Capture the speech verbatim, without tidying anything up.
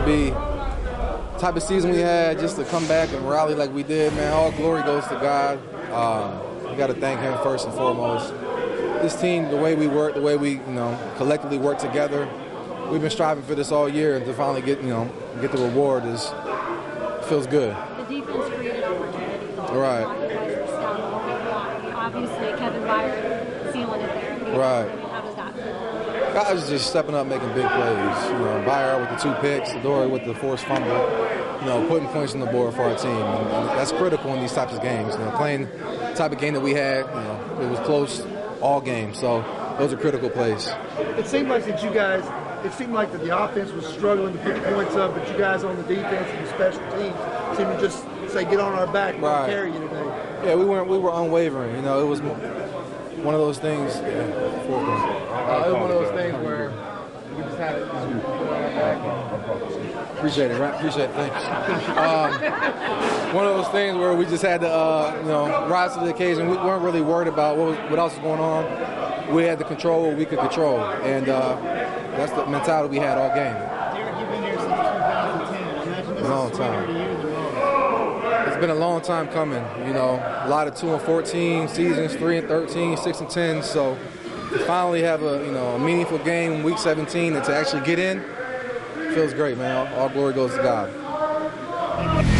be the type of season we had, just to come back and rally like we did, man, all glory goes to God. Um, we got to thank him first and foremost. This team, the way we work, the way we, you know, collectively work together, we've been striving for this all year, and to finally get, you know, get the reward is feels good. The defense created opportunities. Right. Obviously, Kevin Byard sealing it there. Right. I mean, how does that feel? Guys just stepping up, making big plays. You know, Byard with the two picks, Dory with the forced fumble. You know, putting points on the board for our team, and, and that's critical in these types of games. You know, playing the type of game that we had, you know, it was close all game. So those are critical plays. It seemed like that you guys, it seemed like that the offense was struggling to put points up, but you guys on the defense and the special teams seemed to just say, "Get on our back, we'll right. carry you today." Yeah, we weren't. We were unwavering. You know, it was one of those things. Yeah, uh, it was one of those things where we just had it. Just put on our back. Appreciate it, right? Appreciate it. Thanks. Um, one of those things where we just had to, uh, you know, rise to the occasion. We weren't really worried about what, was, what else was going on. We had to control what we could control, and uh, that's the mentality we had all game. Derek, you've been here since two thousand ten. Imagine this long is time. to you in the role. It's been a long time coming. You know, a lot of two and fourteen seasons, three and thirteen, six and ten. So to finally have a you know a meaningful game in week seventeen and to actually get in feels great, man. All glory goes to God.